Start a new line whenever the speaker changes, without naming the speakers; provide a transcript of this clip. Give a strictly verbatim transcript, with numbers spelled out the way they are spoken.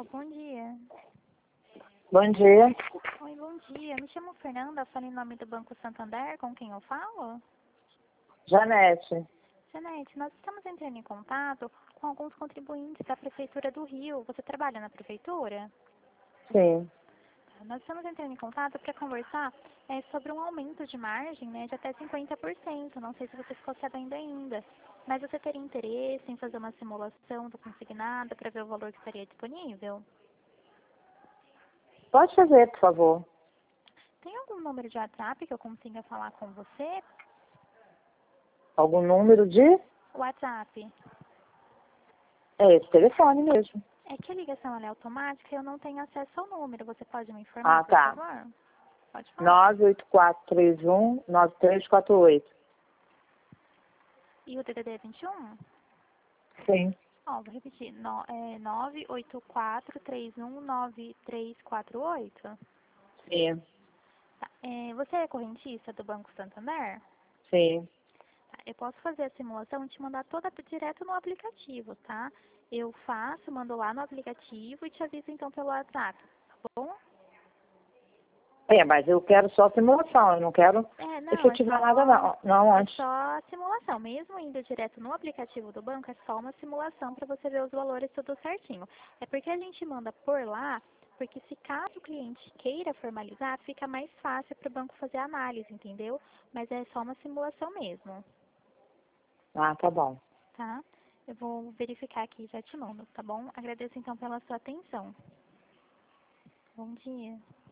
bom dia.
Bom dia.
Oi, bom dia. Me chamo Fernanda, falo em nome do Banco Santander. Com quem eu falo?
Janete.
Janete, nós estamos entrando em contato com alguns contribuintes da Prefeitura do Rio. Você trabalha na Prefeitura?
Sim.
Nós estamos entrando em contato para conversar é, sobre um aumento de margem, né, de até cinquenta por cento. Não sei se você ficou sabendo ainda, mas você teria interesse em fazer uma simulação do consignado para ver o valor que estaria disponível?
Pode fazer, por favor.
Tem algum número de WhatsApp que eu consiga falar com você?
Algum número de...
WhatsApp.
É esse telefone mesmo.
É que a ligação ela é automática e eu não tenho acesso ao número. Você pode me informar,
Ah,
por
tá.
favor? Pode falar.
nove oito quatro três um nove três quatro oito.
E o D D D é vinte e um?
Sim.
Ó, vou repetir. No, é nove oito quatro três um nove três quatro oito?
Sim.
Tá. É, você é correntista do Banco Santander?
Sim.
Tá. Eu posso fazer a simulação e te mandar toda direto no aplicativo, tá? Eu faço, mando lá no aplicativo e te aviso então pelo WhatsApp, tá bom?
É, mas eu quero só simulação, eu não quero
É, não, é
efetivar nada
só,
não, não
é
antes.
só a simulação. Mesmo indo direto no aplicativo do banco, é só uma simulação para você ver os valores tudo certinho. É porque a gente manda por lá, porque se caso o cliente queira formalizar, fica mais fácil para o banco fazer a análise, entendeu? Mas é só uma simulação mesmo,
Ah, tá bom.
tá? Eu vou verificar aqui e já te mando, tá bom? Agradeço então pela sua atenção. Bom dia.